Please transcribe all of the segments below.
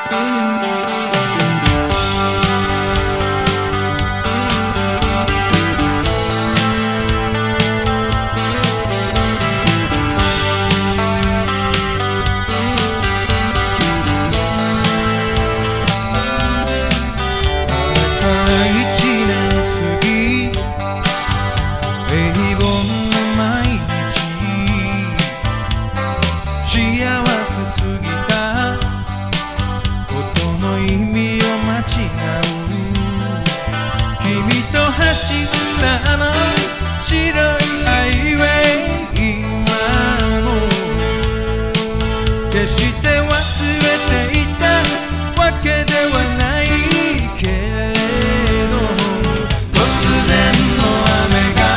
決して忘れていたわけではないけれど、突然の雨が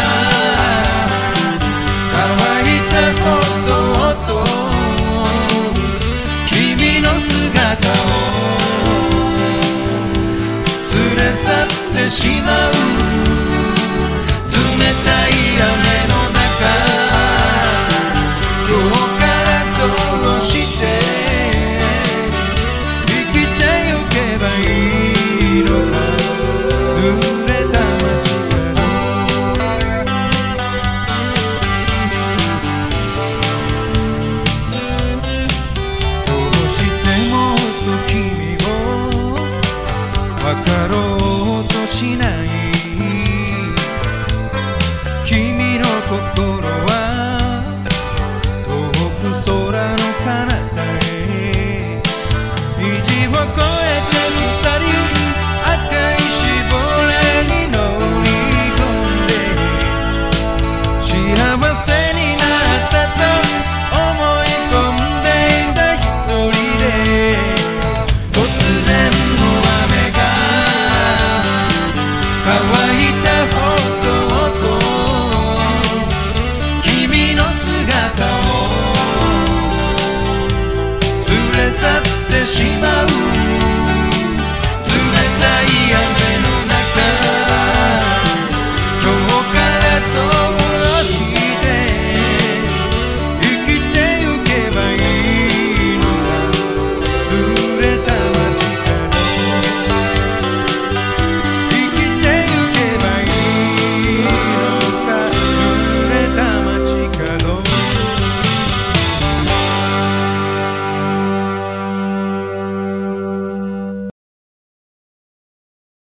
乾いた歩道と君の姿を連れ去ってしまう。冷たい雨の中、どうからどうして生きてゆけばいいのか。濡れた街角、どうしてもっと君を分かろうとしない。君の心は遠く空の彼方へ。虹を越えて二人赤いしぼれに乗り込んで幸せになったと思い込んでいた一人で、突然の雨が乾いた歩道と君の姿